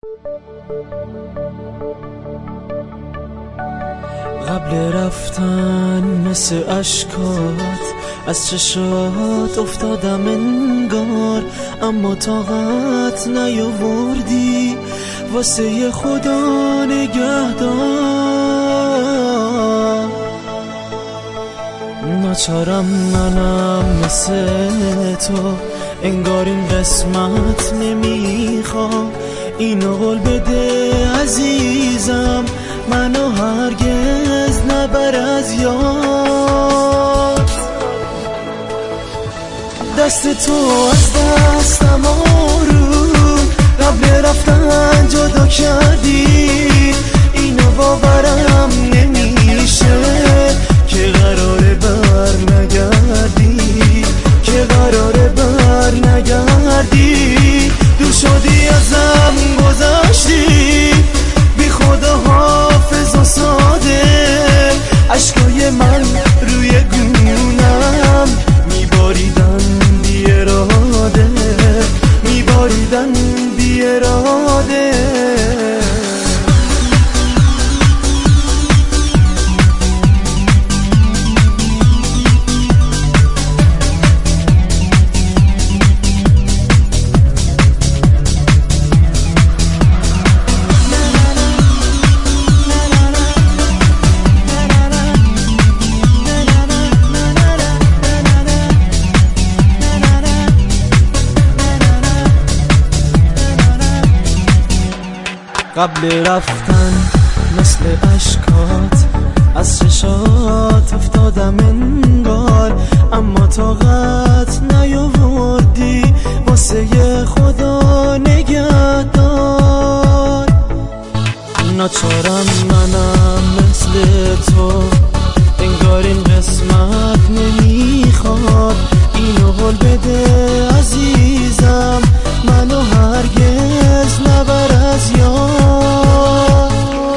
قبل رفتن مثل اشکات از چشات افتادم انگار، اما طاقت نیاوردی واسه خدا نگهدار. ناچارم منم مثل تو، انگار این قسمت نمیخوام. اینو قول بده عزیزم، منو هرگز نبر از یاد. دست تو از دستم آروم قبل رفتن جدا کردی. اینو باورم نمیشه که قراره بر نگردی، که قراره بر نگردی. دور شدی ازم گذشتی، بی خدا حافظ و ساده. عشقای من روی گونم میباریدن بی اراده، میباریدن بی اراده. قبل رفتن مثل اشکات از چشات افتادم انگار، اما طاقت نیاوردی واسه خدا نگهدار. ناچارم منم مثل تو، انگار این قسمت نمیخواد. اینو قول بده عزیزم، منو هرگز نبر از یاد.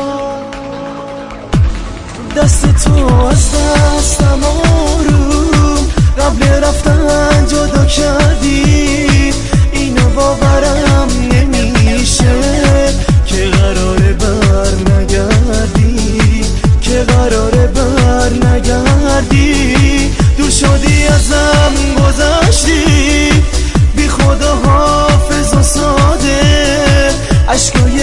دست تو از دستم آروم قبل رفتن جدا کردی. اینو باورم نمیشه که قراره بر نگردی، که قراره بر نگردی. دور شدی ازم گذشتی، بی خدا حافظ و ساده. عشقای